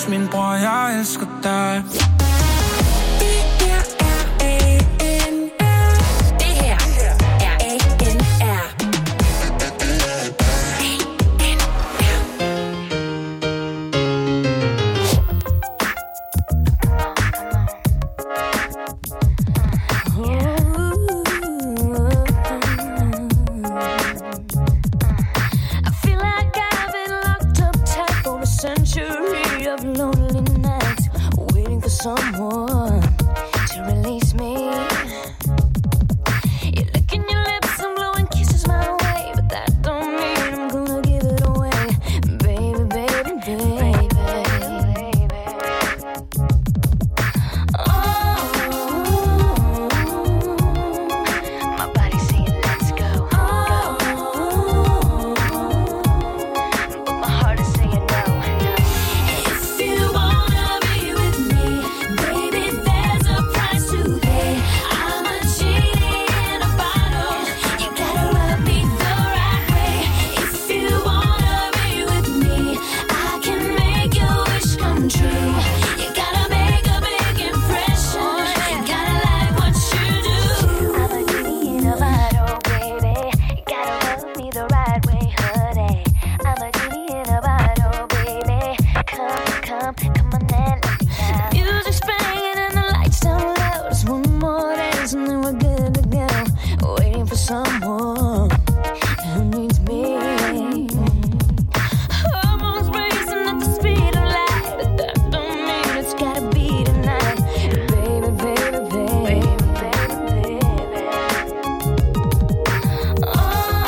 Husk min bror, jeg elsker dig. Someone to release me. You're licking your lips and blowing kisses my way, but that don't mean I'm gonna give it away, baby, baby, baby, baby. Oh, my body's saying let's go. Oh, but my heart is saying no, no. If you wanna be with me, baby, there's a price to pay. I'm a genie in a bottle. You gotta rub me the right way. If you wanna be with me, I can make your wish come true. You gotta make a big impression. You gotta like what you do. I'm a genie in a bottle, baby. You gotta rub me the right way, honey. I'm a genie in a bottle, baby. Come, come, come on and let me out. Music's playing and the lights down low. Just one more dance and then we're good to go. Waiting for someone who needs me. Hormones racing at the speed of light, but that don't mean it's gotta be tonight. Baby, baby, baby, baby, baby. Oh,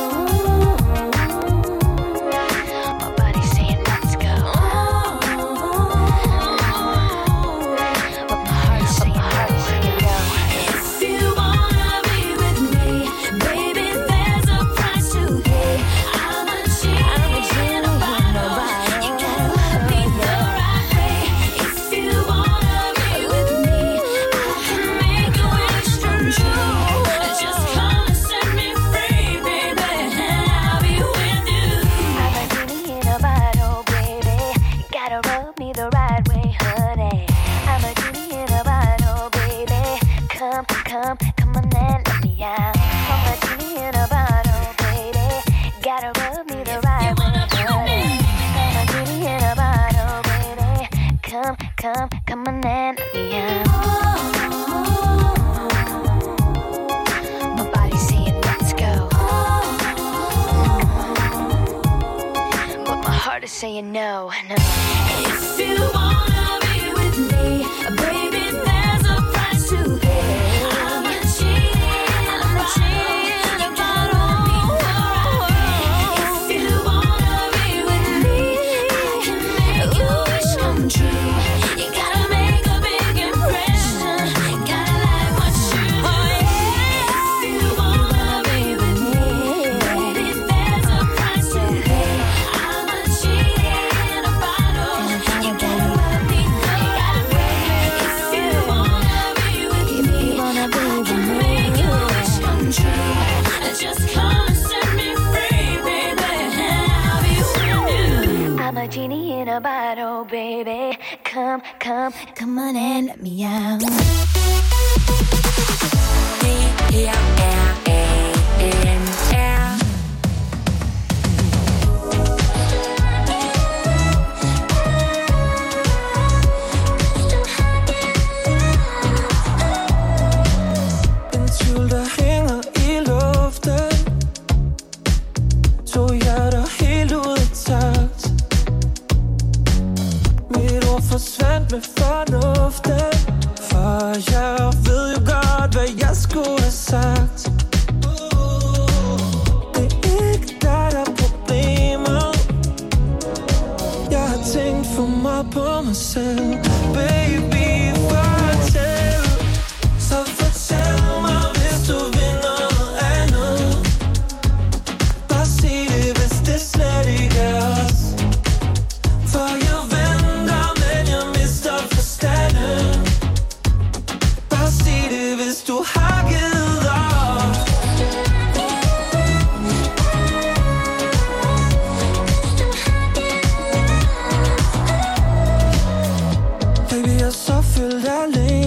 my body's saying let's go. But my heart's saying no. If you wanna be with me, baby, there's a price to pay. I'm a genie in a bottle. You gotta love me the right way. If you wanna be with me, I can make your wish come true. Just come and set me free, baby, and I'll be with you. I'm a genie in a bottle, baby. You gotta rub me the right way, honey. I'm a genie in a bottle, baby. Come, come, come on and let me out. I'm a genie in a bottle, baby. Gotta rub me the right way, honey. I'm a genie in a bottle, baby. Come, come, come on and let me out. My body's saying let's go, but my heart is saying no, no. If you wanna be with me, baby, there's a price to pay. I'm a genie in a bottle. If you wanna be with me, I can make your wish come true. You gotta make a big impression. Gotta like what you do. If you wanna be with me, baby, there's a price to pay. I'm a genie in a bottle. You gotta rub me the right way. If you wanna be with me, I can make your wish come true. Just come and set me free, baby, and I'll be with you. I'm a genie in a bottle, baby. Come, come, come on and let me out. En tvivl, der hænger i luften. To hjerter helt ud af takt. Mit ord forsvandt med fornuften. For jeg ved jo godt, hvad jeg skulle have sagt. Det er ikke dig, der er problemet. Jeg har tænkt for meget på mig selv. Baby, fortæl. Så fortæl mig, hvis du vil noget andet. Bare sig det, hvis det slet ikke er os. For jeg venter, men jeg mister forstanden. Bare sig det, hvis du har givet op.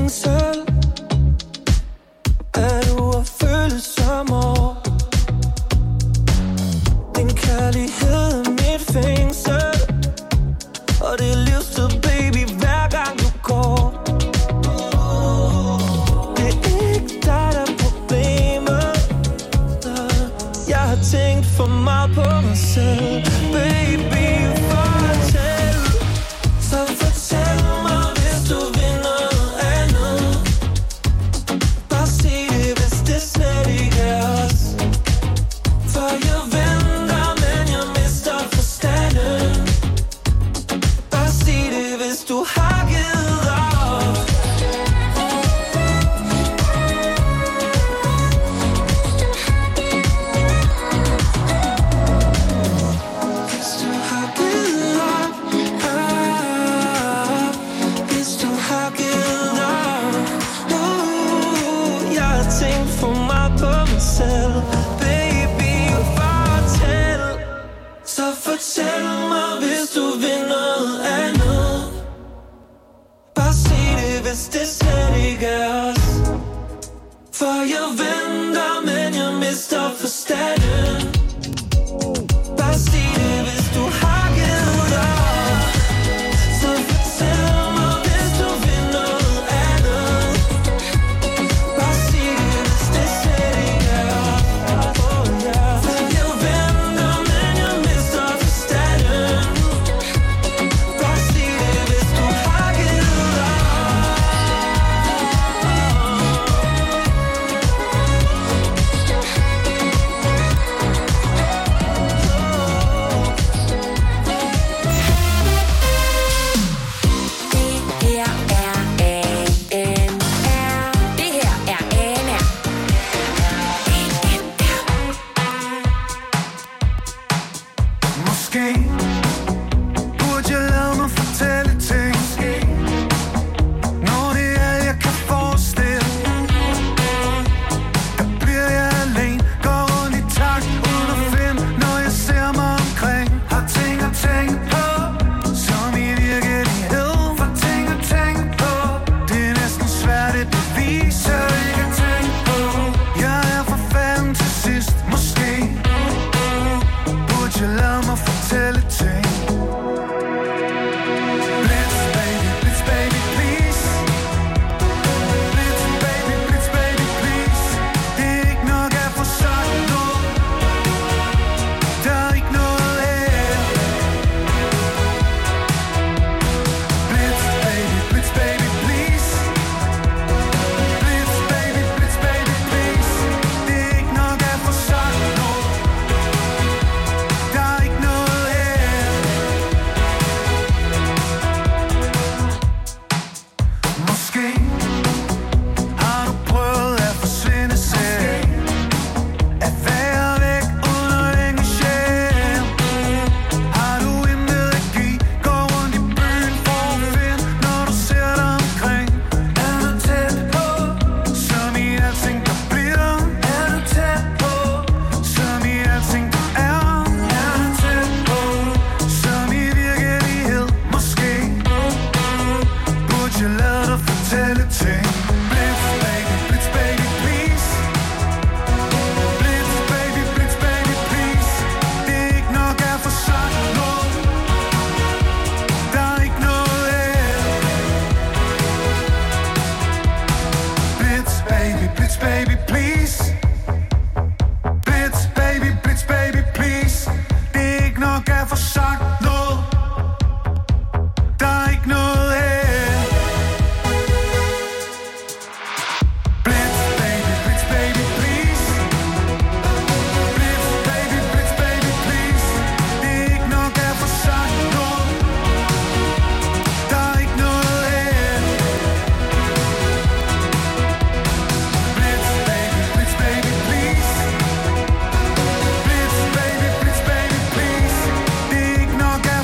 fængsel. Er du at føle som år? Din kærlighed er mit fængsel, og det er livstid, baby, hver gang du går. Det er ikke dig, der er problemet. Jeg har tænkt for meget på mig selv. Baby, fortæl. Så fortæl mig, hvis du vil noget andet. Bare sig det, hvis det slet ikke er os. For jeg venter, men jeg mister forstanden. Bare sig det, hvis du har givet op. Hvis du har givet op, hvis du har givet op. Jeg har tænkt for meget på mig selv. Baby, fortæl. Så fortæl mig, hvis du vil noget andet. Bare sig det, hvis det slet ikke er os. For jeg venter, men jeg mister forstanden. Bare sig det, hvis du har givet op. Så fortæl mig, hvis du vil noget andet. Bare sig det, hvis det slet ikke er os. For jeg venter, men jeg mister forstanden. Bare sig det, hvis du har givet op. Måske burde jeg lade mig fortælle ting. Når det er, jeg kan forestille, der bliver jeg alene. Går rundt i takt uden at finde, når jeg ser mig omkring. Har ting at tænke på, som i virkelighed. For ting at tænke på, det er næsten svært at bevise, ikke at tænke på. Jeg er for fanden til sidst, måske burde jeg lade mig fortælle ting. Blitz baby, please. Blitz baby, please. Det er ikke nok at få sagt noget. Der er ikke noget her. Blitz baby, please. Blitz baby, please. Det er ikke nok at få sagt noget. Der er ikke noget her. Måske har du prøvet at forsvinde selv. At være væk uden at engagere. Har du intet at give? Gå rundt i byen for at finde, når du ser dig omkring. Er du tæt på, som i alting der bliver? Er du tæt på, som i alting der er? Er du tæt på, som i virkelighed? Måske burde jeg lade dig fortælle ting. Blitz baby, please. Blitz baby, please. Det er ikke nok at få sagt noget. Der er ikke noget her. Blitz baby, please. Blitz baby, please. Det er ikke nok at få sagt noget. Der er ikke noget her. Blitz baby, please. Blitz baby, please. Det er ikke nok at få sagt noget. Der er ikke noget her. Blitz baby, please. Blitz baby, please. Det er ikke nok at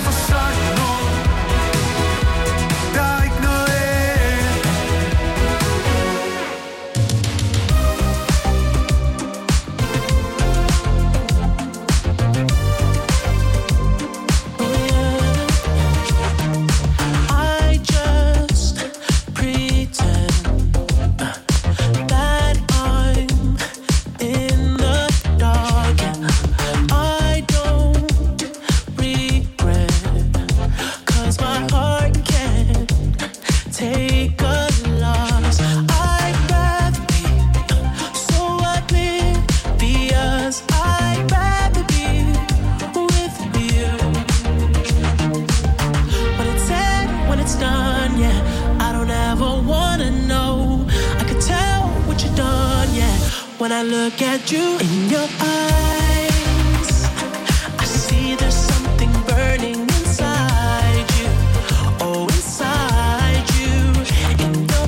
when I look at you. In your eyes, I see there's something burning inside you. Oh, inside you. In your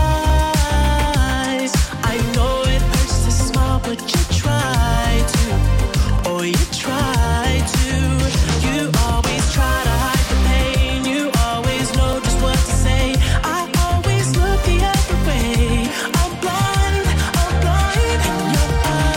eyes, I know it hurts to smile, but you try to. Oh, you try to. You always try to hide the pain. You always know just what to say. I always look the other way. I'm blind in your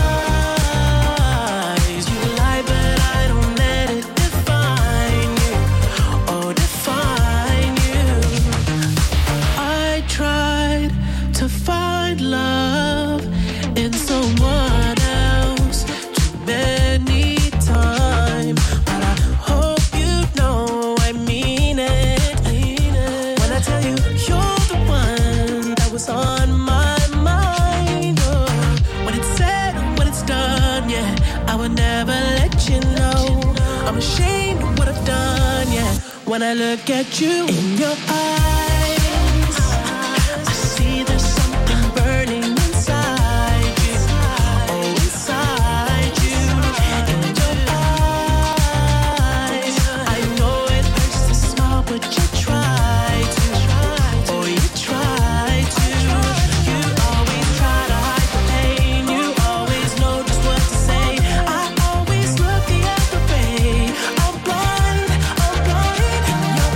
eyes. You lie, but I don't let it define you. Oh, define you. I tried to find love in someone else too many times, but I hope you know I mean it. When I tell you you're the one that was on my mind. Oh, when it's said and when it's done, yeah, I would never let you know. I'm ashamed of what I've done, yeah. When I look at you in your eyes, I see there's something burning inside you. Oh, inside you. In your eyes, I know it hurts to smile, but you try to. Oh, you try to. You always try to hide the pain. You always know just what to say. I always look the other way. I'm blind in your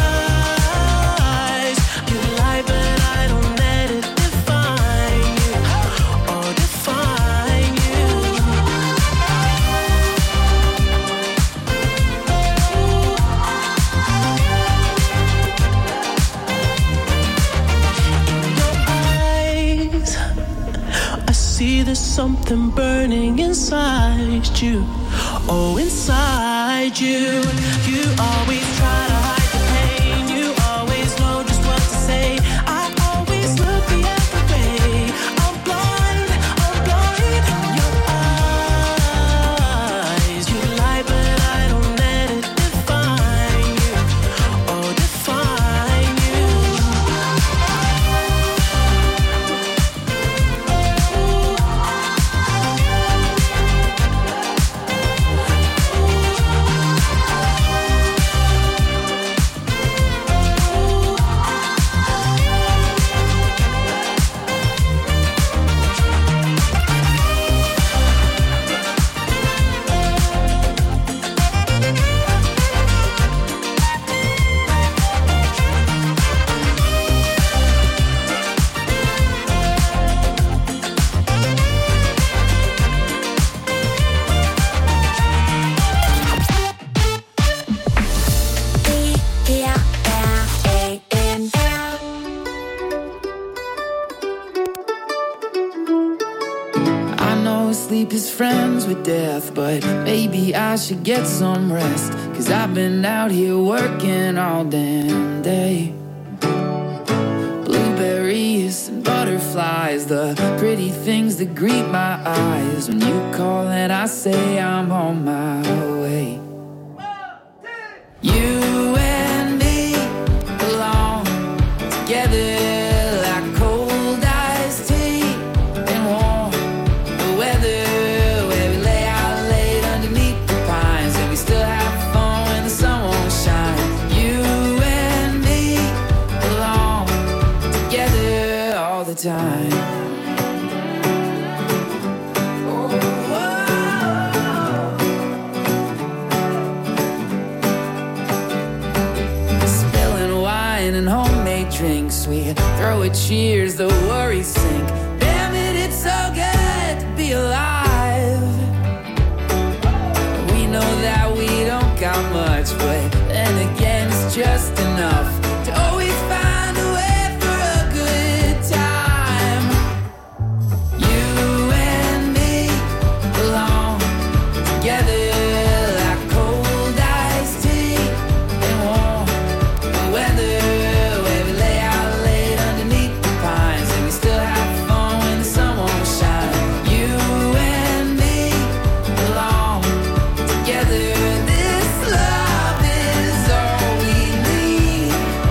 eyes. You lie, but I don't let it define you. Oh, define you. Eyes, I see there's something burning inside you. Oh, inside you. You always try to hide the pain. You always know just what to say. I always look the other way. I'm blind in your eyes. You lie, but I don't let it define you. Oh, define you. I know sleep is friends with death, but maybe I should get some rest. Cause I've been out here working all damn day. Blueberries and butterflies, the pretty things that greet my eyes. When you call and I say I'm on my way. You and me belong together like cold iced tea and warm weather, where we lay out late underneath the pines and we still have fun when the sun won't shine. You and me belong together all the time. Spilling wine and homemade drinks, we throw a cheers, the worries sink. Damn it, it's so good to be alive. We know that we don't got much, but then again it's just enough to always find a way for a good time. You and me belong together like cold iced tea and warm weather, where we lay out late underneath the pines and we still have fun when the sun won't shine. You and me belong together. This love is all we need.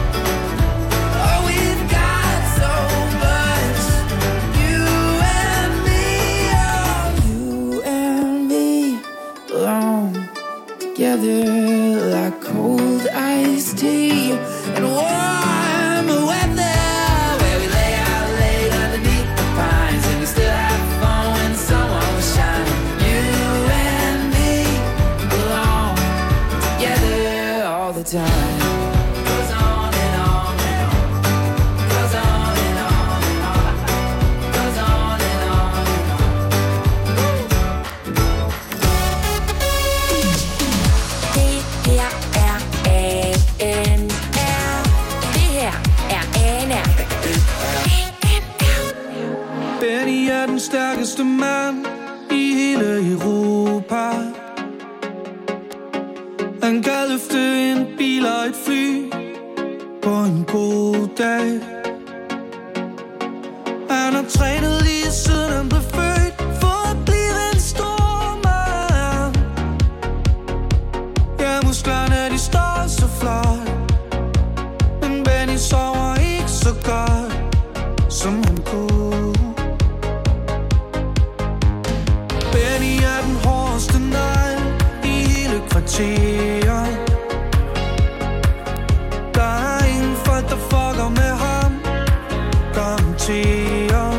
like cold iced tea and warm weather, where we lay out late underneath the pines and we still have fun when the sun won't shine. You and me belong together all the time. Goes on and on and on. Goes on and on and on. Goes on and on and on. Det her er ANR. Det her er ANR. Benny er den stærkeste mand i hele Europa. Han kan løfte en bil og et fly på en god dag. Han har trænet lige siden han blev født for at blive en stor mand. Ja, musklerne de står så flot, men Benny sover ikke så godt som han kunne. Benny er den hårdeste negl i hele kvarteret. Der er ingen folk, der fucker med ham, garanterer.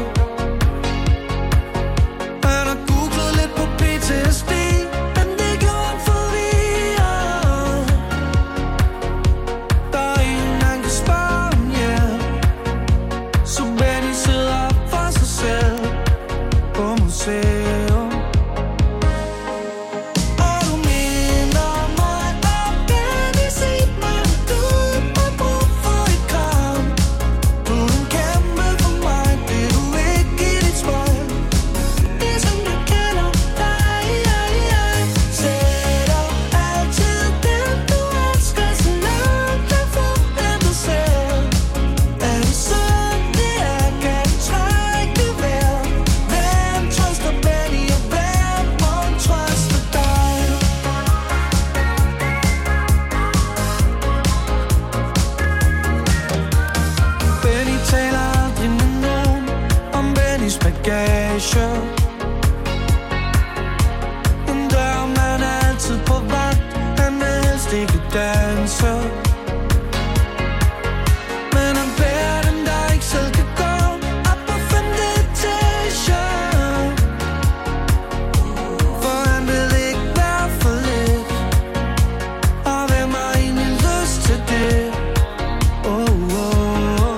Han har googlet lidt på PTSD, men det gjorde han forvirret. Der er ingen, han kan spørge om hjælp, så Benny sidder for sig selv på museum. Og du minder mig om Benny, sig mig, du har brug for et kram. Du er en kæmpe for mig, det du ikke i dit spejl. Ligesom jeg kender dig, sætter altid den du elsker så langt derfra end dig selv. Er det sådan det er, kan du trække det vejr? Hvem trøster Benny, og hvem må trøste dig? Benny taler aldrig med nogen om Bennys bagage. Men døren man er altid på vagt, han vil helst ikke danse. Men han bærer den, der ikke selv kan gå op på 5. etage. For han vil ikke være for lidt, og hvem har egentlig lyst til det? Oh, oh.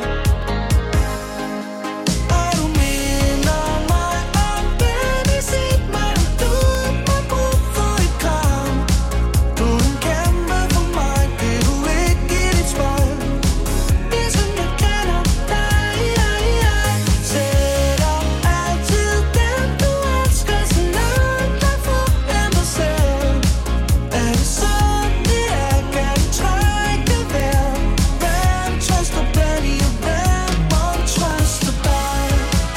Og du minder mig om Benny, sig mig, du har brug for et kram. Du er en kæmpe for mig, det du ikke i dit spejl. Ligesom jeg kender dig, sætter altid den du elsker så langt derfra end dig selv. Er det sådan det er, kan du trække det vejr? Hvem trøster Benny, og hvem må trøste dig?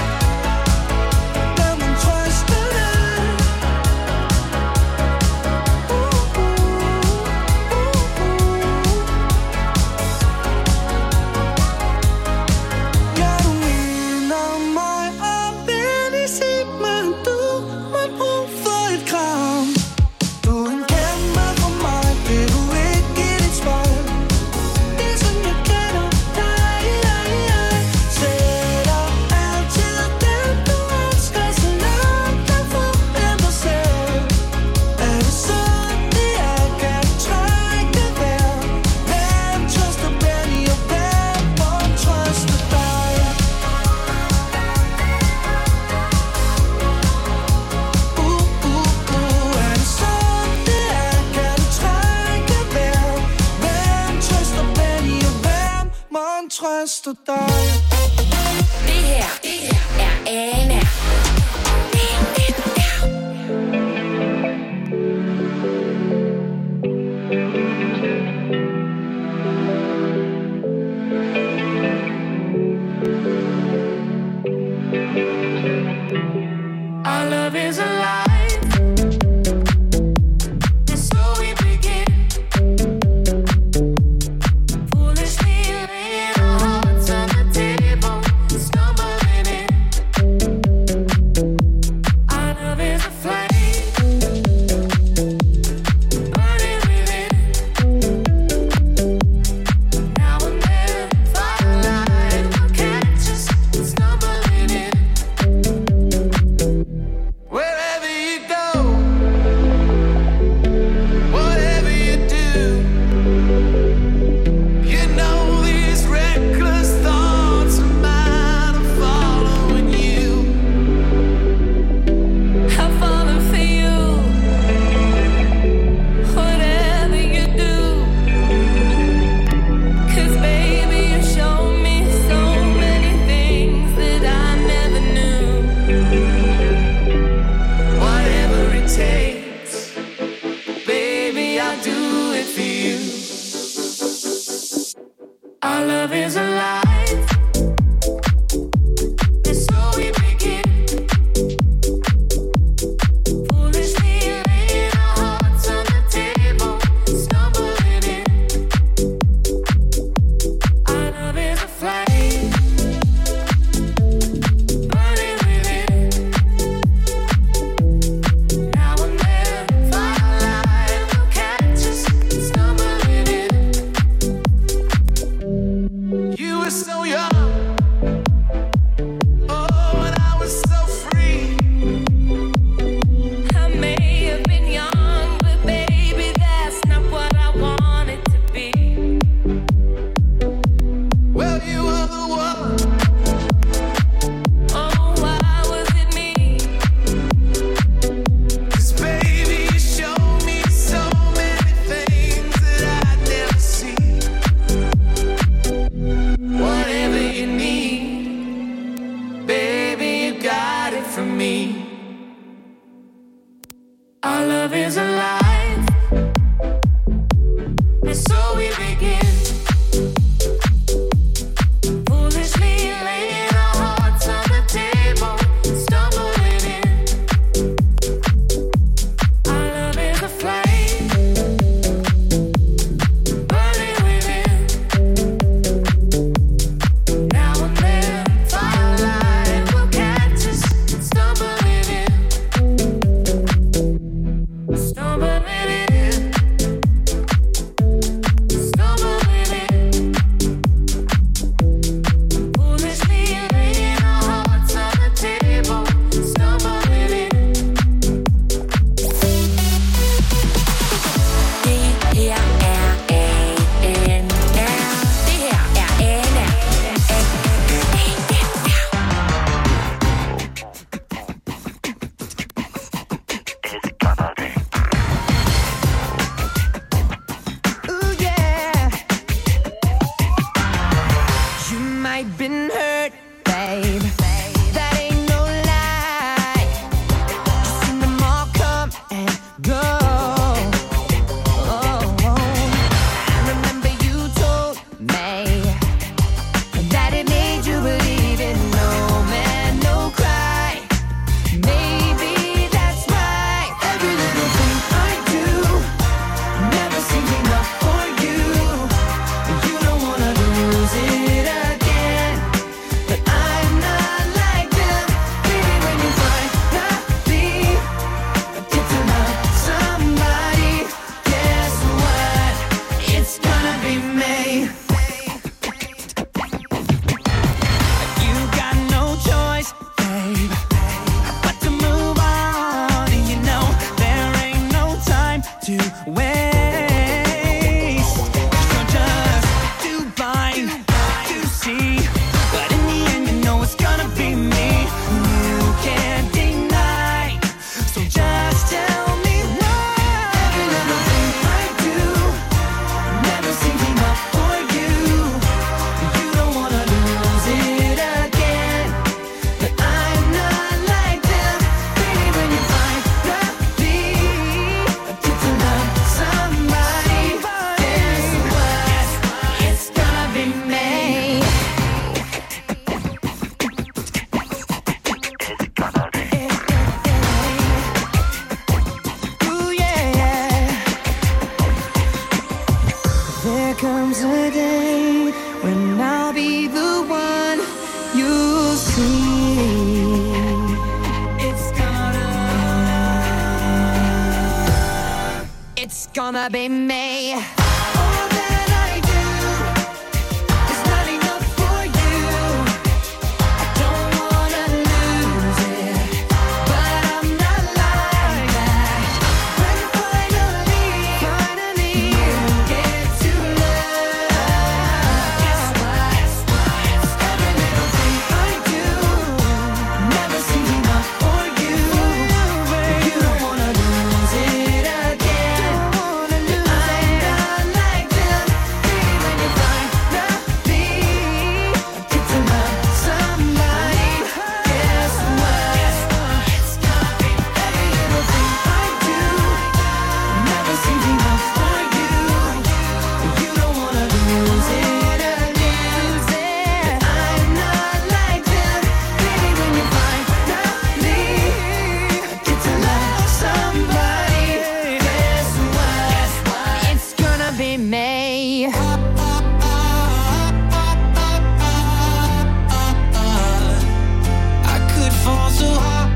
Hvem må trøste dig? Ja, du minder mig om Benny, sig mig, du har brug for et kram. Du er en kæmpe for mig, det du ikke i dit spejl. Ligesom jeg kender dig, sætter altid den du elsker så langt derfra end dig selv. Er det sådan det er, kan du trække det vejr? Hvem trøster Benny, og hvem må trøste dig? Er det sådan det er, kan du trække det vejr? Hvem trøster Benny, og hvem må trøste dig? Det her er ANR. Our love is alive. And so we begin. Foolishly laying our hearts on the table, stumbling And so we begin. Foolishly laying our hearts on the table, stumbling in. Our love is a flame, burning within. Now and then, firelight will catch us, stumbling in. Stumbling in. Stumbling in. Foolishly laying our hearts on the table, stumbling in. Ooh, yeah. You might been hurt, babe. That ain't no lie. Just seen them all come and go. I remember you told me that it made you believe in no man, no cry. Maybe that's right. Every little thing I do never seems enough for you. You don't wanna lose it again, but I'm not like them. Baby, when you finally get to love somebody, guess what? It's gonna be me. You got no choice, babe, but to move on. And you know there ain't no time to waste. You're just too blind to see, but in the end you know it's gonna be me. You can't deny, so just tell me why. Every little thing I do never seems enough for you. You don't wanna lose it again, but I'm not like them. Baby, when you finally get to love somebody, guess what? It's gonna be me. Ooh, yeah. There comes a day when I'll be the one you see. It's gonna be me. All that I do is not enough for you. I don't wanna lose it, but I'm not like that. When finally you get to love, guess what? Every little thing I do never seems enough for you. You don't wanna lose it again. I'm not like them. Baby, when you finally get to love somebody, guess what? It's gonna be every little thing I do never seems enough for you. You don't wanna lose it again. I'm not like them. Baby, when you finally get to love somebody, guess what? It's gonna be me. I could fall so hard.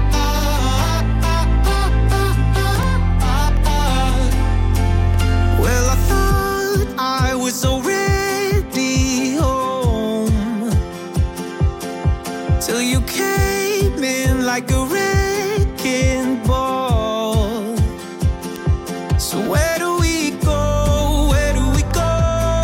Well, I thought I was already home till you came in like a wrecking ball. So where do we go? Where do we go?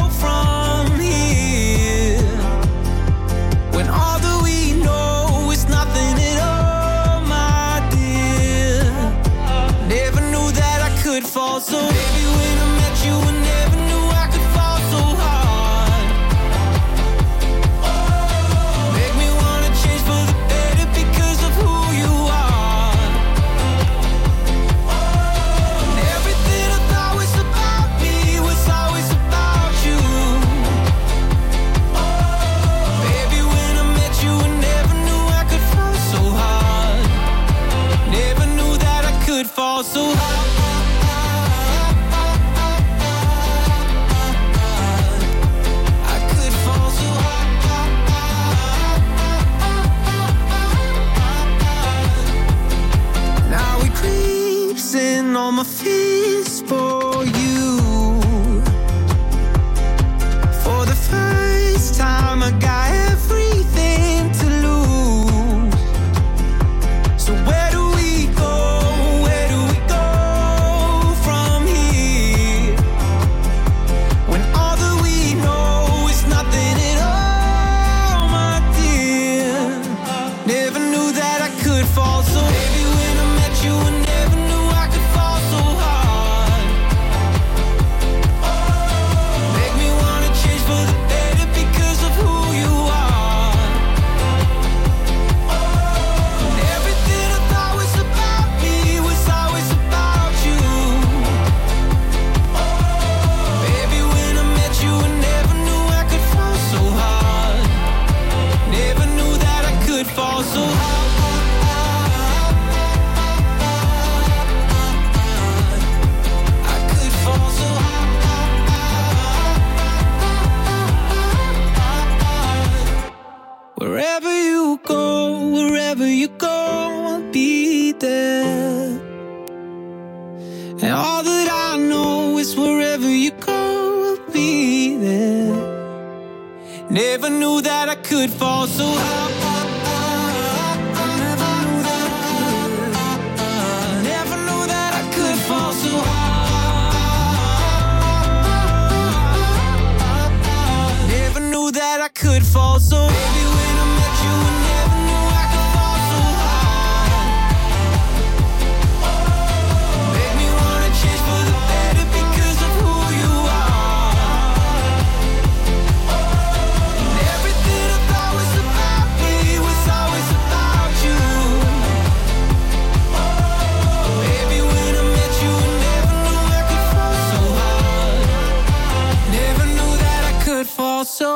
be there. Never knew that I could fall so high. That I could fall so baby, when I met you, I never knew I could fall so high. Make me wanna change for the better because of who you are. And everything I thought was about me was always about you. Baby, when I met you, I never knew I could fall so high. Never knew that I could fall so.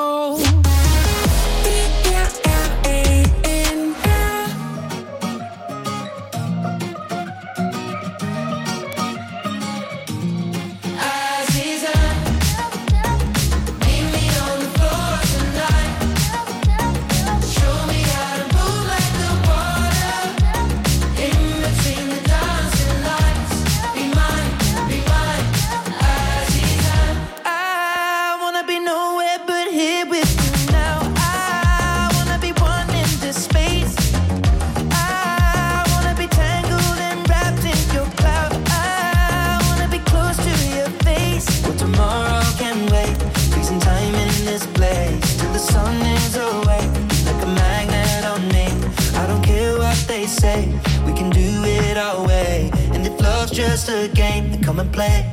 Just a game, then come and play.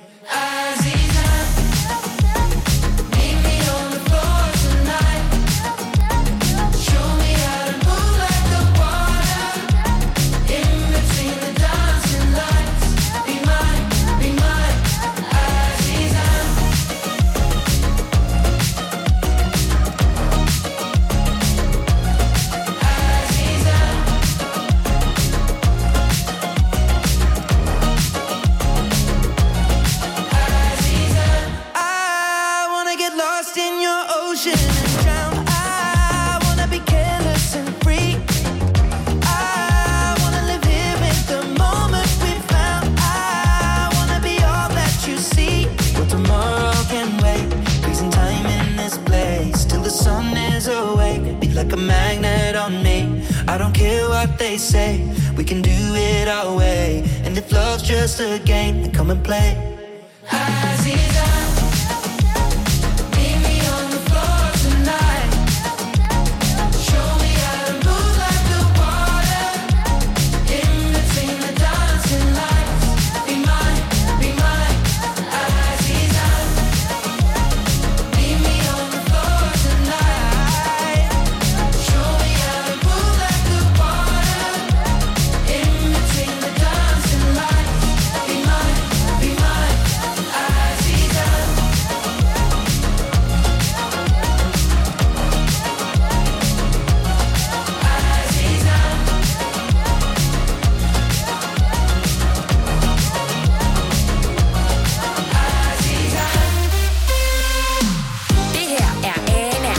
Like a magnet on me. I don't care what they say, we can do it our way. And if love's just a game, then come and play. Aziza, meet me on the floor tonight. Show me how to move like the water in between the dancing lights. Be mine, Aziza. Meet me on the floor tonight. Show me how to move like the water in between the dancing lights. Be mine, Aziza. Det her er Anna.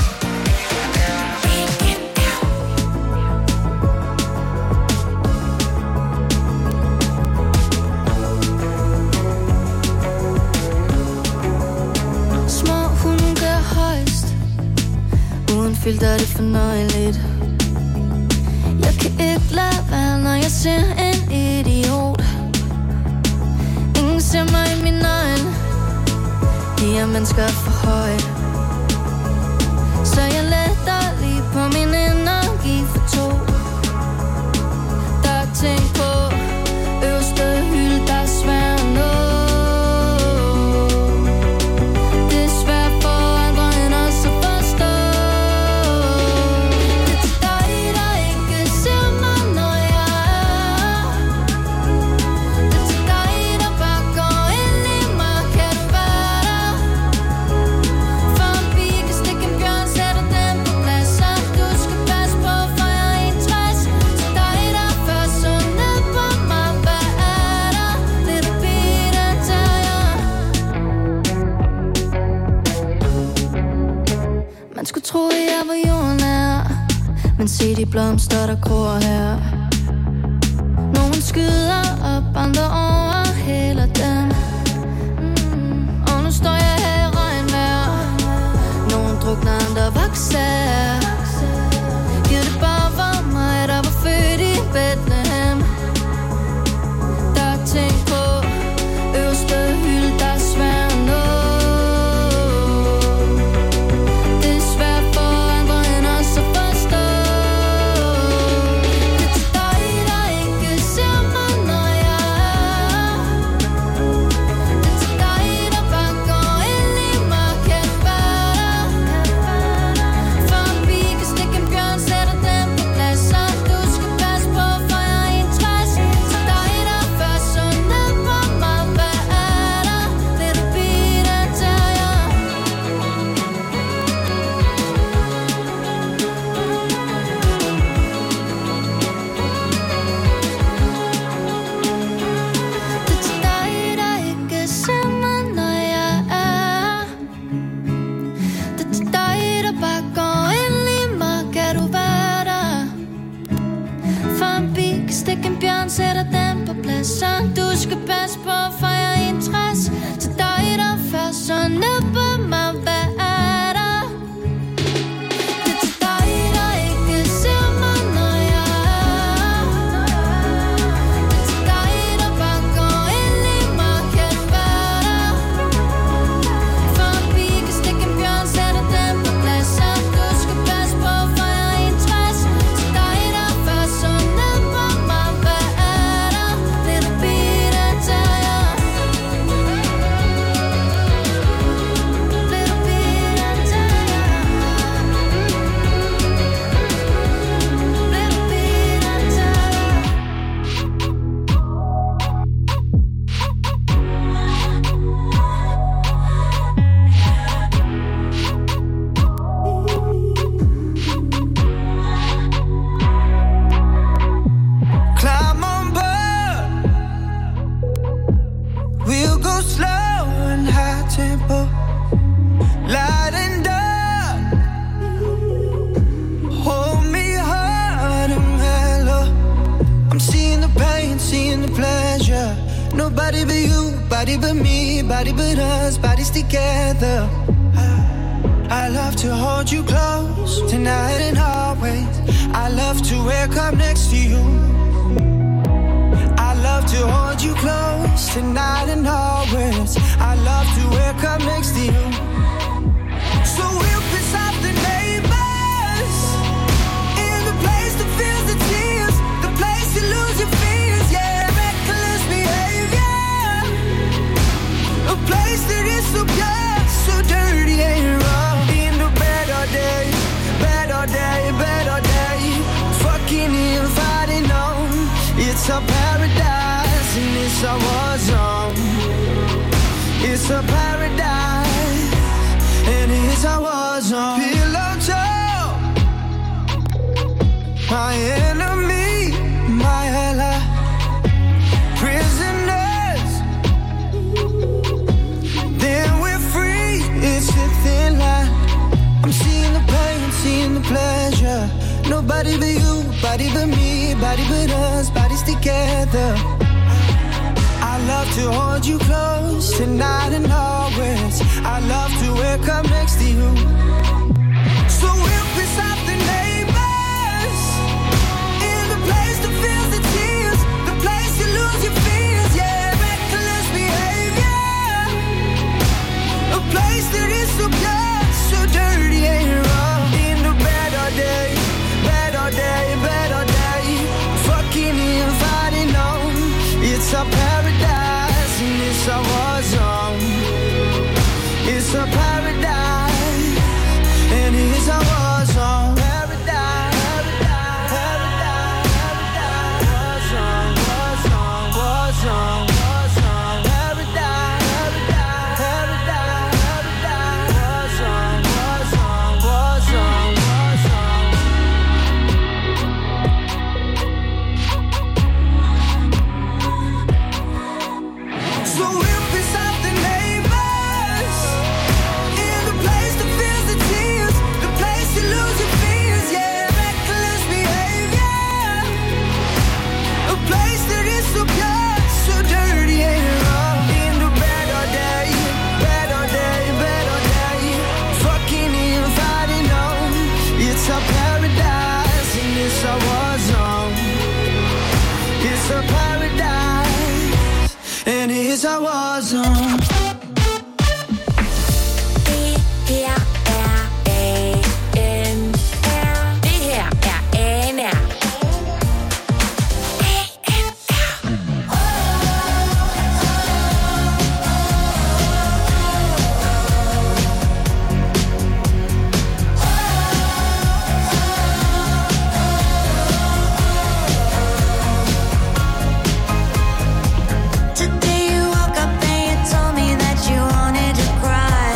Små hunde gør højst. Uden filter er det fornøjeligt. Jeg kan ikke lade være, når jeg ser en idiot. Ingen ser mig i min øjne. De her mennesker er for højt. Så jeg letter lige på min energi for to. Der er ting på øverste hylde, der er svært at nå. Det er svært for andre end os at forstå. Det er til dig, der ikke ser mig, når jeg er. Det er til dig, der bare går ind i mig. Kan du være der? For en pige kan stikke en bjørn, sætter den på plads. Så du skal passe på, for jeg er 61. Til dig, der først så ned på mig. Hvad er der? Little Peter Terrier. Man skulle tro, at jeg var jordnær, men se de blomster, der gror her. Nogen skyder op, andre overhælder dem. Og nu står jeg her i regn Nobody but you, body but me, body but us, bodies together. I love to hold you close, tonight and always. I love to wake up next to you. I love to hold you close, tonight and always. I love to wake up next to you. So we'll piss off the neighbors, in the place that feels the tears, the place you lose your fears, yeah, reckless behavior. A place that is so pure, so dirty and raw. In the bed all day, bed all day, bed all day. Fucking and fighting on. It's a paradise and it's a war zone. It's a paradise and it's a war zone. Pillow talk, my enemy, my ally. Prisoners, then we're free. It's a thin line. I'm seeing the pain, seeing the pleasure. Nobody but you, body but me, body but us, bodies together. I love to hold you close, tonight and always. I love to wake up next to you. So we'll piss off the neighbors, in the place that feels the tears, the place you lose your fears, yeah, reckless behavior. A place that is so pure, so dirty and raw. In the bed all day, bed all day, bed all day. Fucking and fighting on. It's a paradise and it's a war zone. It's a paradise and it's a war zone. Paradise, paradise, paradise, war zone, war zone, war zone, war zone. Paradise, paradise, paradise, war zone, war zone, war zone, war zone. So we'll piss off the neighbors, in the place that feels the tears, the place you lose your fears, yeah, reckless behavior. A place that is so pure, so dirty and raw. In the bed all day, bed all day, bed all day. Fucking and fighting on. It's a paradise and it's a war zone. It's a paradise and it's a war zone. Today you woke up and you told me that you wanted to cry.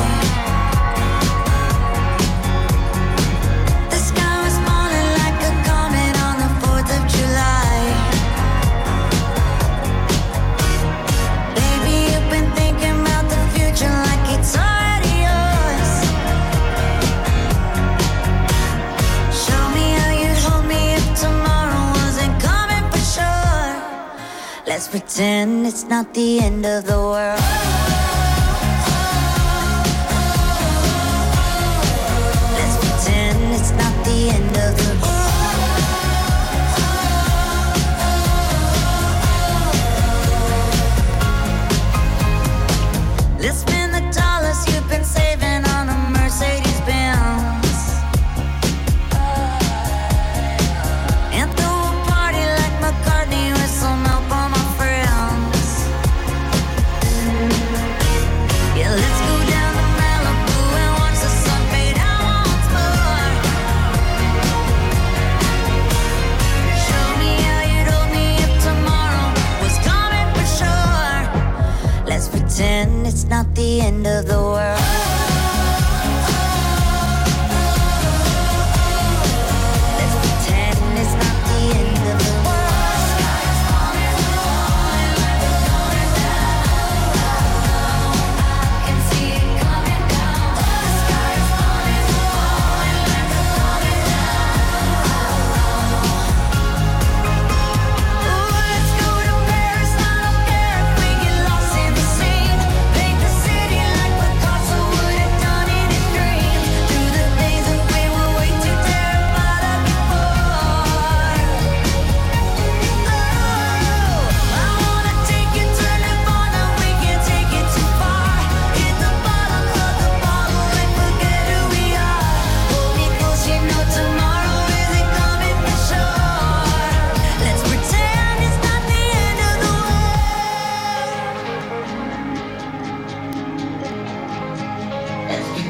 The sky was falling like a comet on the 4th of July. Baby, you've been thinking about the future like it's already yours. Show me how you'd hold me if tomorrow wasn't coming for sure. Let's pretend it's not the end of the world. Let's pretend it's not the end of the world. Let's spend the dollars you've been saving on a Mercedes Benz, and throw a party like McCartney with some help on my friends.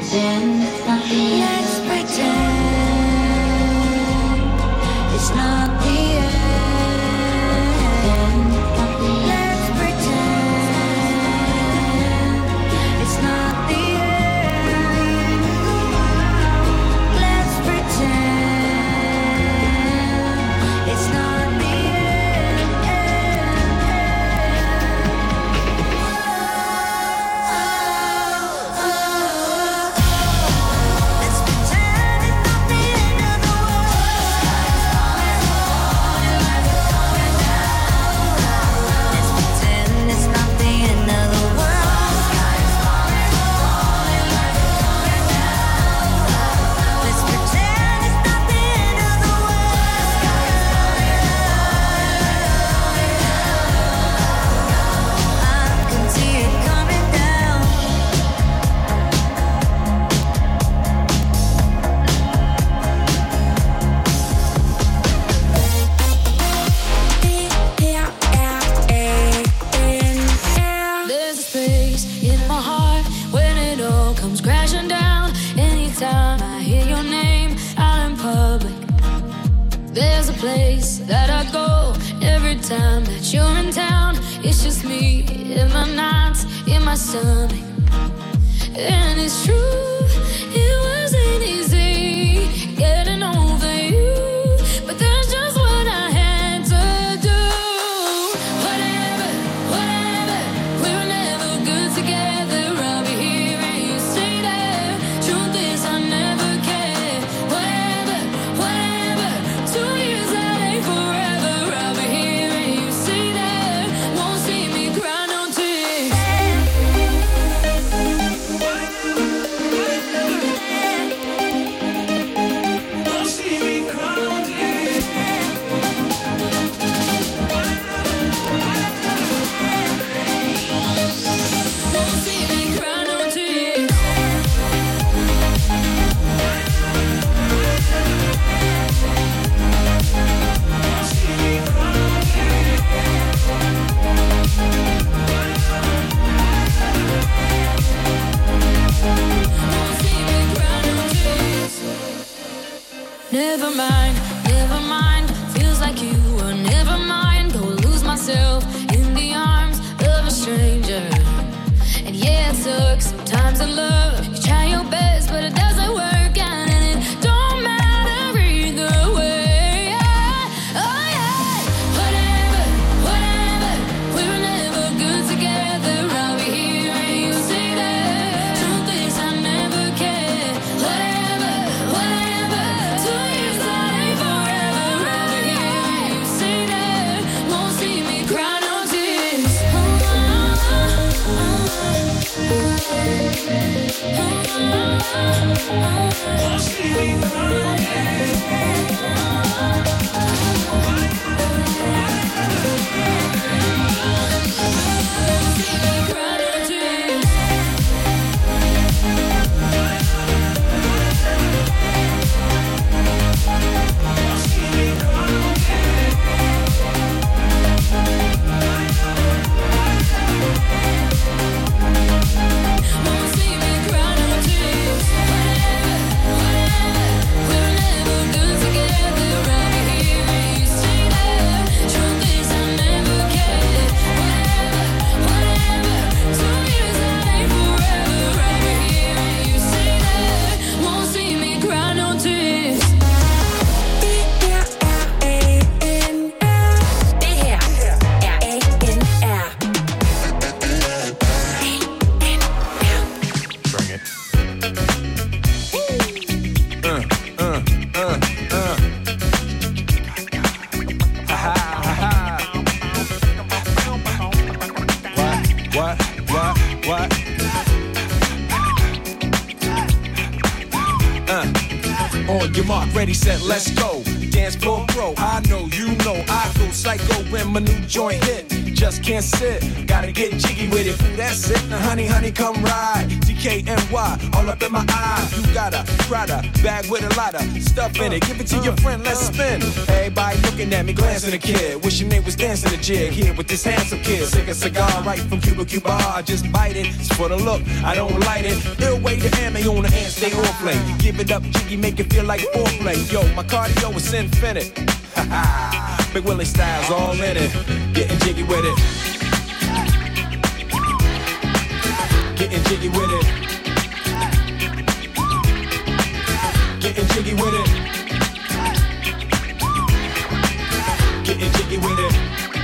pretend it's not the end. Let's pretend it's not the end. Let's pretend it's not the end. Let's pretend it's not the end. Let's pretend it's not the end of the Let's pretend it's not the end of the world. Let's pretend it's not the end of the world. I can see it coming down. There's a space in my heart when it all comes crashing down. Anytime I hear your name out in public, there's a place that I go every time that you're in town. It's just me in my nights, in my stomach. And it's true, it wasn't easy getting over you, but that's just what I had to do. Whatever, we were never good together. I'll be here and you stay there. Truth is, I never cared. Whatever, 2 years that ain't forever. I'll be here and you stay there. Won't see me cry no tears. Won't see me cry no tears. Won't see me cry no tears. Never mind, feels like you were never mine. Go lose myself in the arms of a stranger. And yeah, it sucks sometimes in love. You try your best, but it doesn't work out, and it don't matter either way. Oh yeah, whatever, we were never good together. I'll be here and you stay there. Truth is, I never cared. Whatever, 2 years that ain't forever. I'll be here and you stay there. Won't see me cry no tears. Won't see me cry no tears. On your mark, ready, set, let's go. Dance floor pro, I know, you know, I go psycho when my new joint hit. Just can't sit, gotta get jiggy with it. Ooh, that's it, now honey, honey, come ride. DKNY, all up in my eye. You got a Prada bag with a lot of stuff in it. Give it to your friend, let's spin. Everybody looking at me, glancing a kid. Wishing they was dancing a jig here with this handsome kid. Sick a cigar right from Cuba Cuba. I just bite it, it's for the look, I don't light it. Ill way to am they on the hand, stay on play. Give it up, jiggy, make it feel like foreplay. Yo, my cardio is infinite. Big Willie Styles all in it. Getting jiggy with it. Getting jiggy with it. Getting jiggy with it. Getting jiggy with it.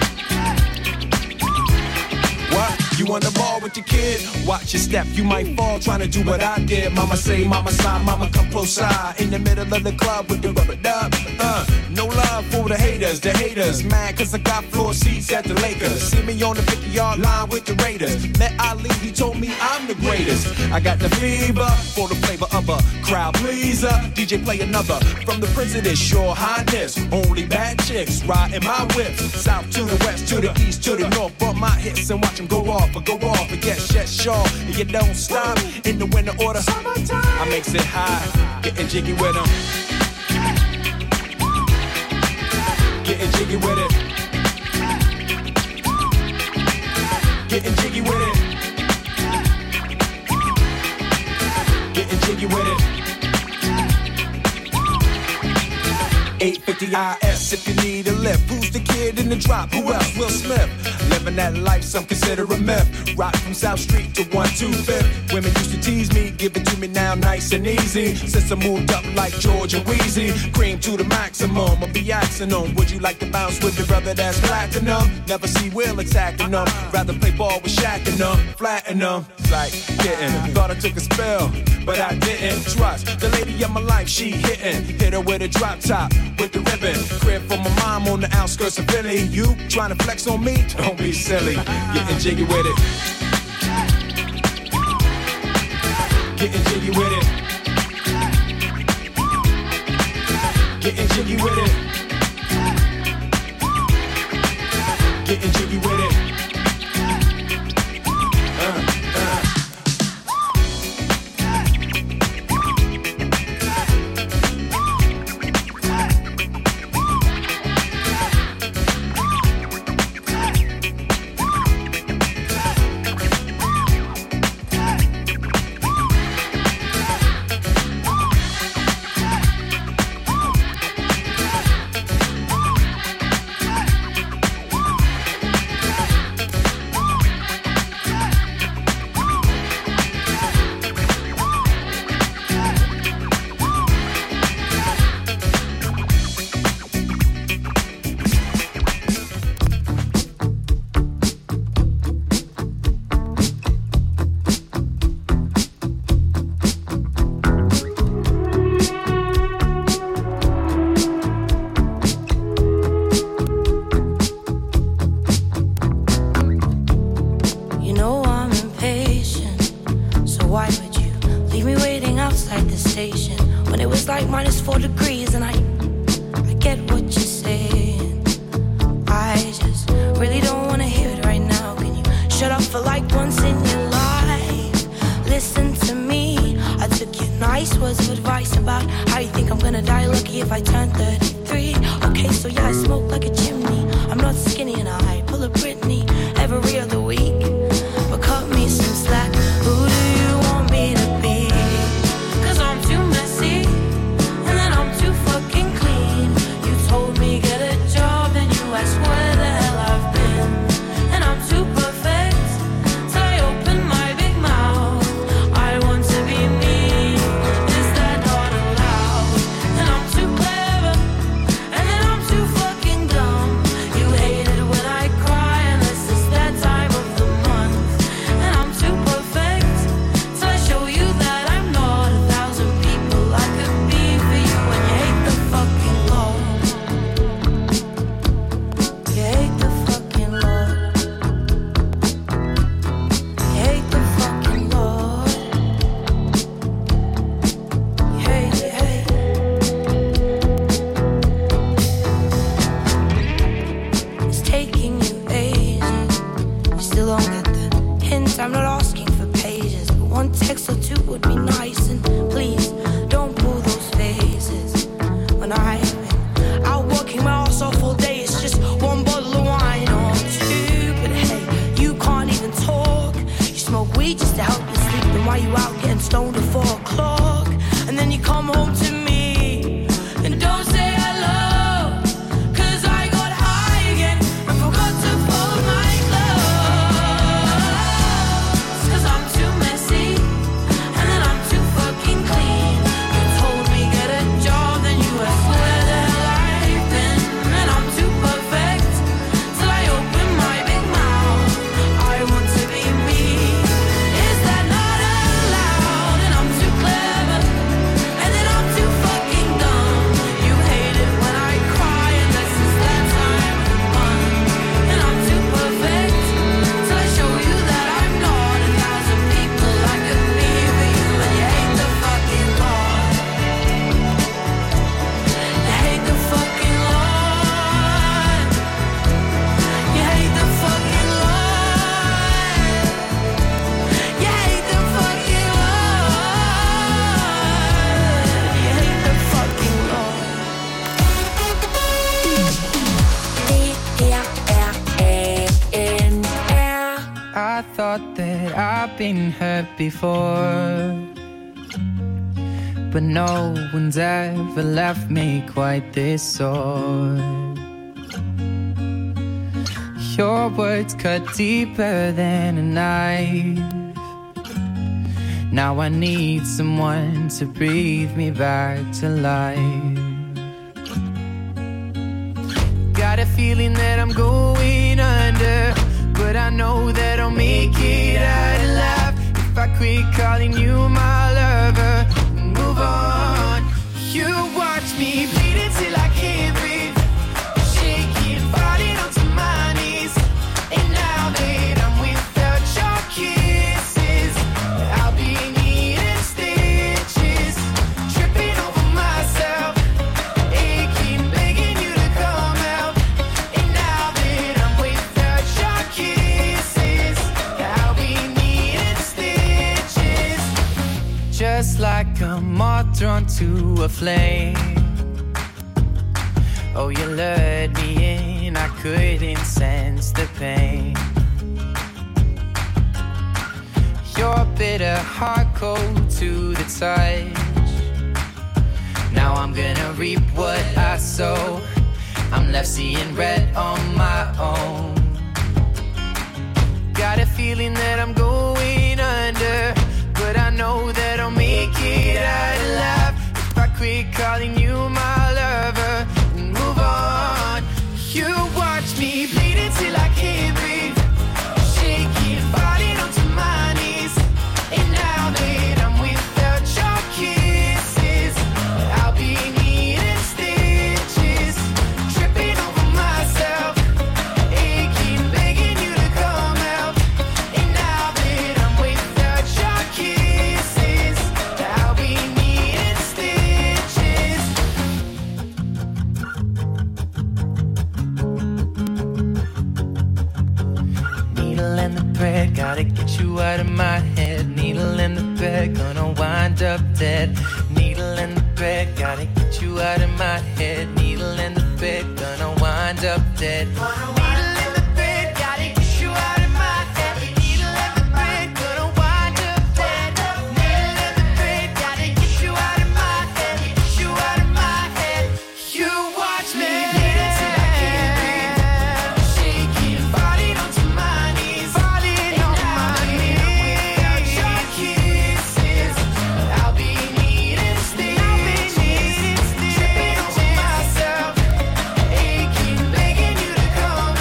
What? You on the ball with your kid? Watch your step, you might fall trying to do what I did. Mama say, mama sign, mama come close side. In the middle of the club with the rubber dub. No love for the haters, mad cause I got floor seats at the Lakers. See me on the 50-yard line with the Raiders. Met Ali, he told me I'm the greatest. I got the fever for the flavor of a crowd pleaser. DJ play another from the Prince of this Your Highness. Only bad chicks riding my whip. South to the west, to the east, to the north. Bump my hips and watch them go off. But go off and get shut sharp. And you don't stop in the winter order. I makes it high, getting jiggy with them. Getting jiggy with it. Getting jiggy with it. Getting jiggy with it. 850 IS if you need a lift. Who's the kid in the drop? Who else? Will Smith. Living that life, some consider a myth. Rock from South Street to 125th. Women used to tease me, give it to me now nice and easy. Since I moved up like George and Wheezy, cream to the maximum, I'll be axing them. Would you like to bounce with your brother that's platinum? Never see Will attacking them. Rather play ball with Shaq and them, flatten them. Like getting, thought I took a spell, but I didn't. Trust the lady of my life, she hitting. Hit her with a drop top, with the ribbon. Crib for my mom on the outskirts of Philly. You trying to flex on me? Don't be silly. Getting jiggy with it. Getting jiggy with it. Getting jiggy with it. Getting jiggy with it. Time 4 o'clock, and then you come home to me and don't say hello, 'cause I got high again and forgot to fold my clothes, 'cause I'm too messy and then I'm too fucking clean. You told me get a job, then you asked where the hell I've been, and I'm too perfect till I open my big mouth. I want to be me. Is that not allowed? And I'm too clever, and then I'm too fucking dumb. You hate it when I cry, and this is that time of the month. And I'm too perfect till I show you that I'm not. 1,000 people I could be for you, and you hate the fucking law. You hate the fucking law. You hate the fucking law. You hate the fucking law. You hate the fucking law. I thought that I've been hurt before, but no one's ever left me quite this sore. Your words cut deeper than a knife. Now I need someone to breathe me back to life. Got a feeling that I'm going under, but I know that I'll make it out alive if I quit calling you my lover and move on. You watch me bleed until I can't breathe, shaking, falling onto my knees. And now that I'm without your kisses, I'll be needing stitches, tripping over myself, aching, begging you to come out. And now that I'm without your kisses, I'll be needing stitches, just like a moth drawn to a flame. Oh, you lured me in, I couldn't sense the pain. Your bitter heart cold to the touch. Now I'm gonna reap what I sow. I'm left seeing red on my own. Got a feeling that I'm going under, but I know that I'll make it out alive if I quit calling you my lover and move on. You watch me bleed until I can't breathe, shaking, falling onto my knees. And now that I'm without your kisses, I'll be needing stitches, tripping over myself, aching, begging you to come out. And now that I'm without your kisses, I'll be needing stitches. Needle and the thread, gotta get you out of my head. Needle and the thread, gonna wind up dead. Needle and the thread, gotta get you out of my head. Needle and the thread, gonna wind up dead. Needle and the thread, gotta get you out of my head. Needle and the thread, gonna wind up dead. Needle and the thread, gotta get you out of my head. Get you out of my head. You watch me bleed until I can't breathe, shaking, falling onto my knees, falling on my knees. Without your kisses, I'll be needing stitches, tripping over myself, aching, begging you to come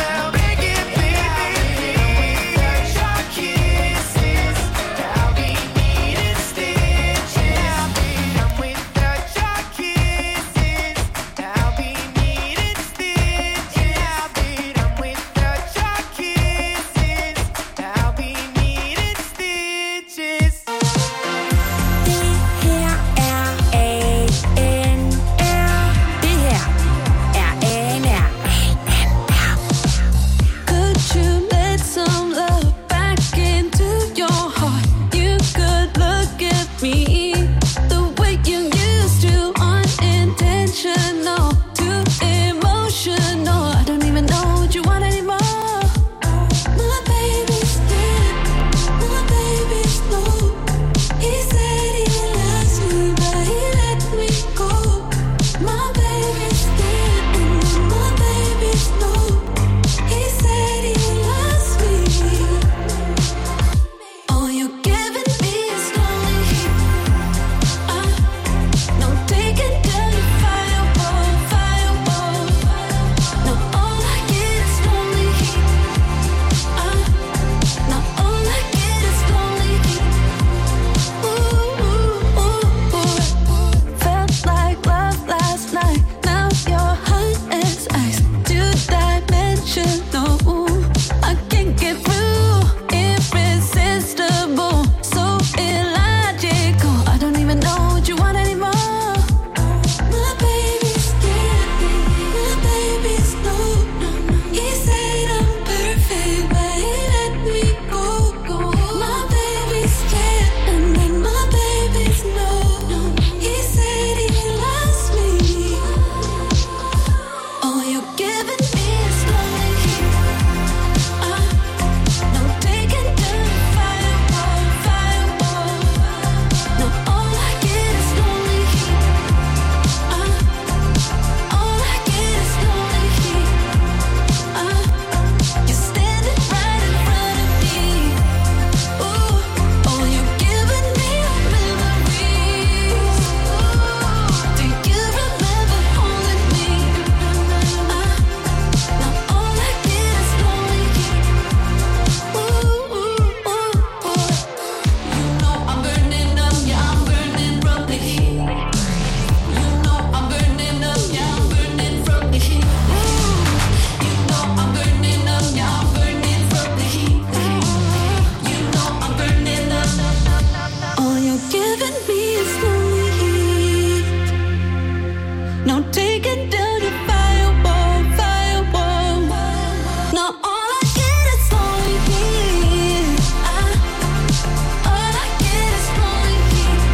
Now take it down your firewall, firewall. Now all I get is lonely here. All I get is lonely here.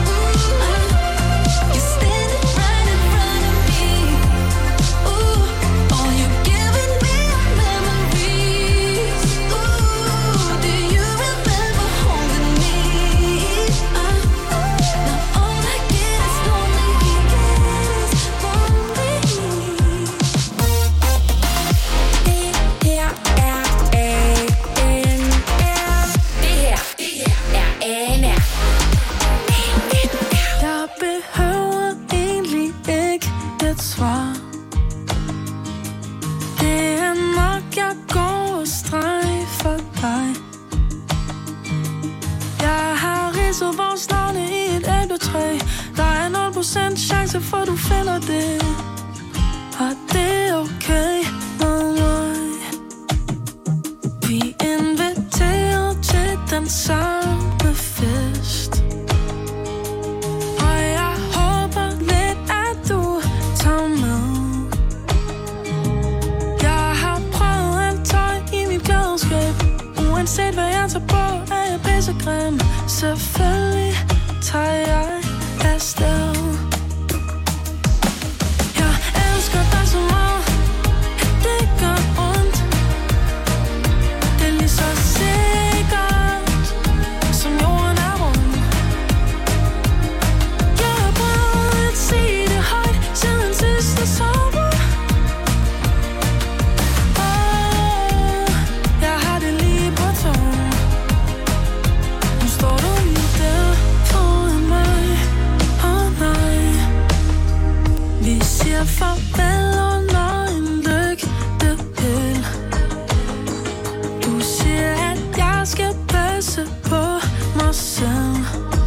You're standing right in front of me. Ooh, all you're giving me are memories. Ooh, do you remember holding me? Now all I get is lonely here. Jeg behøver egentlig ikke et svar. Det er nok, jeg går og strejfer dig. Jeg har ridset vores navne i et æbletræ. Der er 0% chance for, du finder det. Og det er okay med mig. Vi er inviteret til den samme fest. Og jeg håber lidt, at du tager med. Jeg har prøvet alt tøj i mit klædeskab. Uanset hvad jeg tager på, er jeg pissegrim. Selvfølgelig tager jeg afsted. Jeg elsker dig så meget, at det gør ondt. Det er lige så sikkert, som jorden er rund. Jeg har prøvet at sige det højt, siden sidste sommer. Jeg har det lige på tungen. Nu står du lige der foran mig. Nej, vi siger farvel under en lygtepæl. Du siger, at jeg skal passe på mig selv.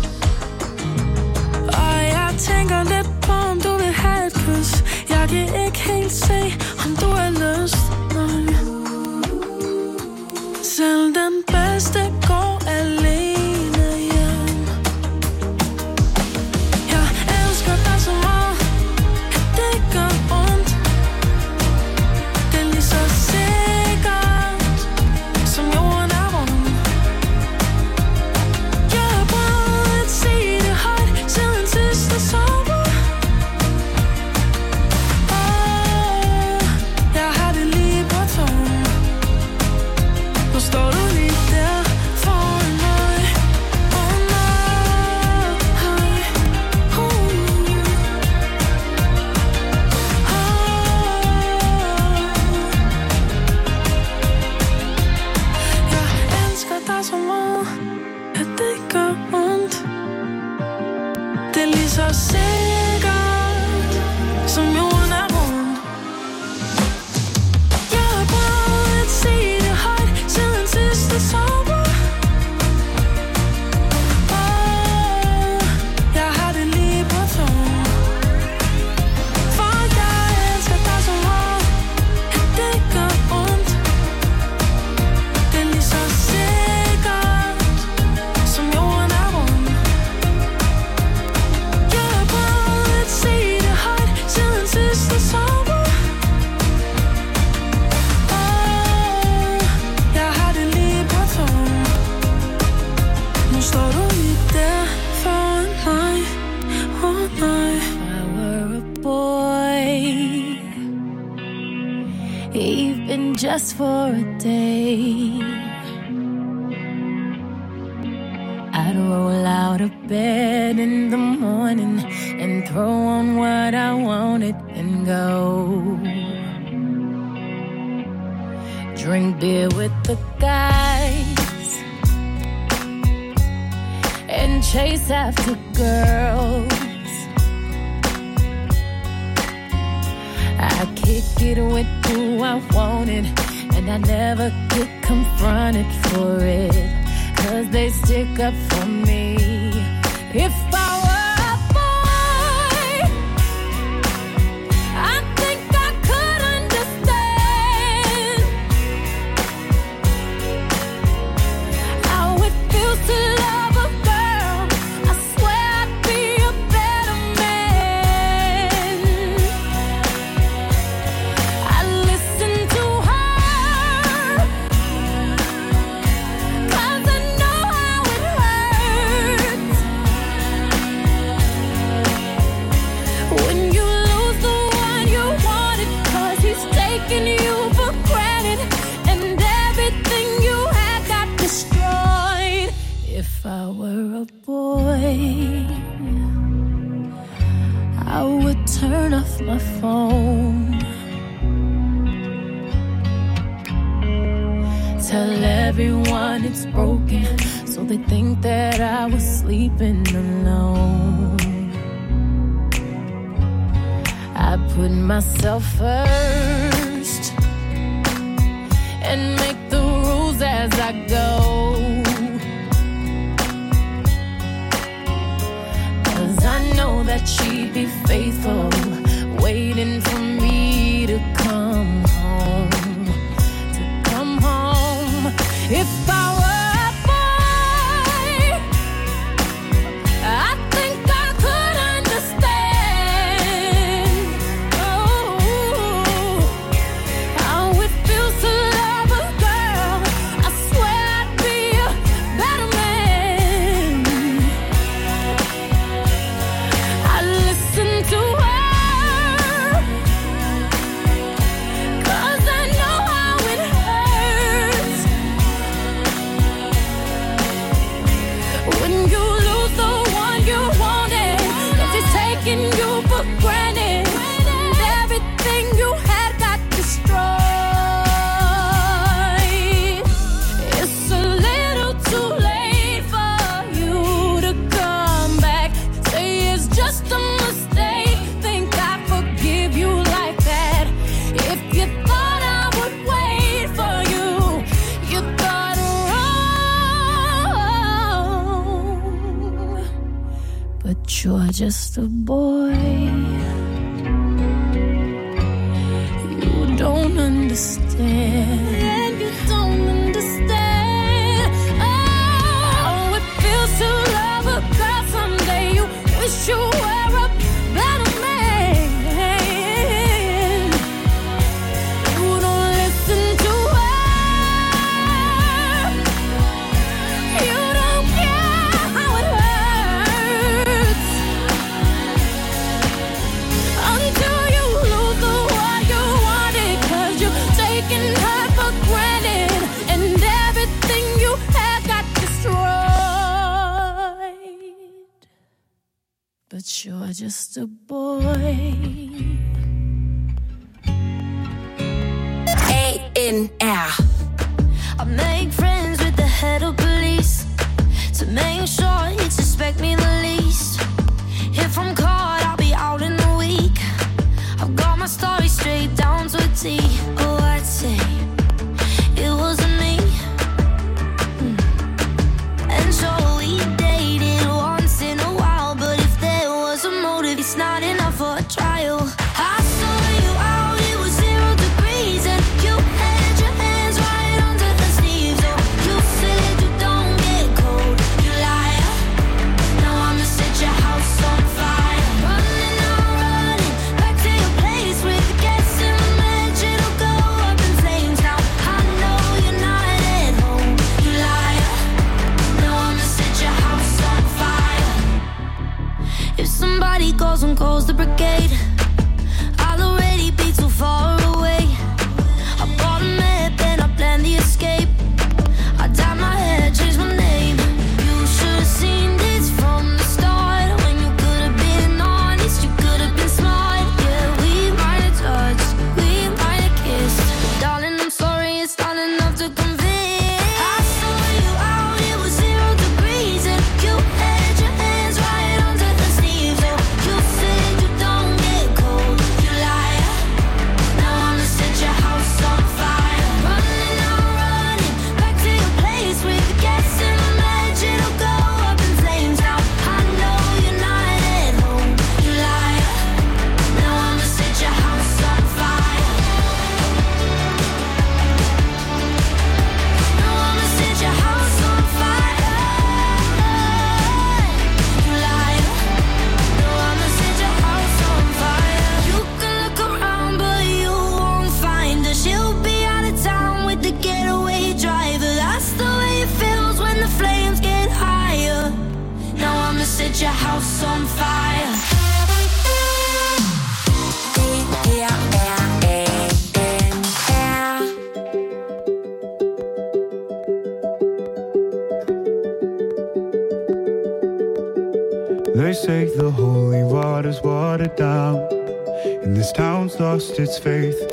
Og jeg tænker lidt på, om du vil have et kys. Jeg kan ikke helt se, om du har lyst. Nej. Selv den bedste går alene hjem. Jeg elsker dig så meget, at det gør ondt. Det er lige så sikkert, som jorden er rund. Jeg har prøvet at sige det højt, siden sidste sommer. Jeg har det lige på tungen. Nu står du lige der foran mig. Jeg elsker dig så meget, at det gør ondt. Det er lige så sikkert, som jorden er rund. Jeg har prøvet at sige det højt, siden sidste sommer. Jeg har det lige på tungen. For jeg elsker dig så meget, at det gør ondt. Det er lige så sikkert, som jorden er rund. Jeg har prøvet at sige det højt, siden sidste sommer. Jeg har det lige på tungen. Nu står du lige der foran mig. Nej. If I were a boy, even just for a day, I'd roll out of bed in the morning and throw on what I wanted and go. Drink beer with the guys and chase after girls. I kick it with who I wanted, and I never get confronted for it, 'cause they stick up for me. If I were a boy, I think I could understand how it feels to love a girl. I swear I'd be a better man. I were a boy, I would turn off my phone, tell everyone it's broken, so they think that I was sleeping alone. I put myself first and make the rules as I go, 'cause I know that she'd be faithful, waiting for me to come home, If I were a boy, I think I could understand, how it feels to love a girl. I swear I'd be a better man. I listen to her, 'cause I know how it hurts when you lose the one you wanted, 'cause he's taking you for granted, and everything you had got destroyed. It's a little too late for you to come back, say it's just a mistake, think I forgive you like that. If you thought I would wait for you, you thought wrong. But you're just a boy, you don't understand. You don't understand. Oh, it feels to love a girl someday. You wish you were a better man. You don't listen to her. You don't care how it hurts until you lose the one you wanted, 'cause you're taking her for granted, and everything you had got destroyed. But you're just a boy. A&R. I make friends with the head of police to make sure he suspect me the least. If I'm caught, I'll be out in a week. I've got my story straight down to a T. Oh, I'd say it wasn't me. And so we dated once in a while, but if there was a motive, it's not enough for a trial. I saw you out, it was 0 degrees, and you had your hands right under the sleeves. Oh, you said you don't get cold, you liar. Now I'ma set your house on fire. Running, I'm running back to your place with the gas in the match. It'll go up in flames. Now I know you're not at home, you liar. Now I'ma set your house on fire. If somebody goes and calls the brigade, I'll already be too far away. I bought a map and I planned the escape. I dyed my hair, changed my name. You should have seen this from the start. When you could have been honest, you could have been smart. Yeah, we might have touched, we might have kissed. Darling, I'm sorry, it's not enough to convince. I saw you out, it was 0 degrees, and you had your hands right under the sleeves. Oh, you said you don't get cold, you liar. Now I'ma set your house on fire. Running, I'm running back to your place with the gas in the match. It'll go up in flames. Now I know you're not at home, you liar. Now I'ma set your house on fire. Now I'ma set your house on fire, you liar. Now I'ma set your house on fire. You can look around, but you won't find her. She'll be out of town with the getaway driver. That's the way it feels when the flames get higher. Now I'ma set your house on fire. holy water's watered down, and this town's lost its faith.